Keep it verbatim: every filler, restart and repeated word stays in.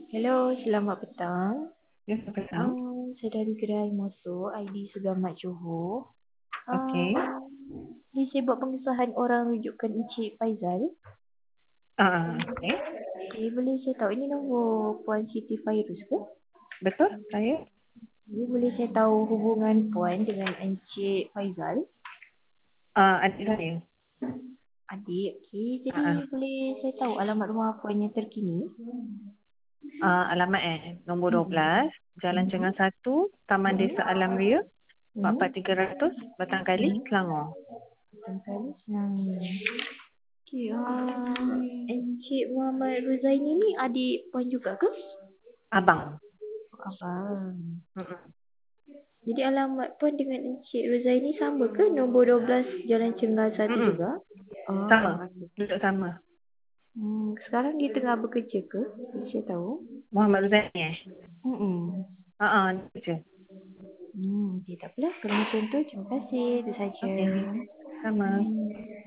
Hello, selamat petang. Ya, petang. Um, saya dari Gerai Motor, I D Segamat Johor. Okey. Um, ni saya buat pengesahan orang rujukan Encik Faizal. Ah, okey. Okay, boleh saya tahu ini nombor Puan Siti Fairuz ke? Betul, saya. Jadi boleh saya tahu hubungan Puan dengan Encik Faizal? Ah, adik saya. Adik, okey. Jadi Ah, ah. boleh saya tahu alamat rumah Puan yang terkini? Ah, alamat eh, nombor dua belas, Jalan Cengar satu, Taman Desa Alam Ria, empat empat tiga ratus, Batang Kali, Selangor. Tengkali senang. Okey, um, Encik Muhammad Ruzaini ni adik Puan juga ke? Abang. Abang. Mm-mm. Jadi alamat Puan dengan Encik Ruzaini sama ke? Nombor dua belas Jalan Cengar satu Mm-mm. juga? Oh, Sama. okey. Duduk sama. Hmm, sekarang dia tengah bekerja ke? Saya tahu. Muhammad Ruzaini eh? Hmm. Ah, ah, kerja. Hmm, okay, tak apalah. Kalau macam tu, terima kasih. Itu saja. Okey. Sama. Hmm.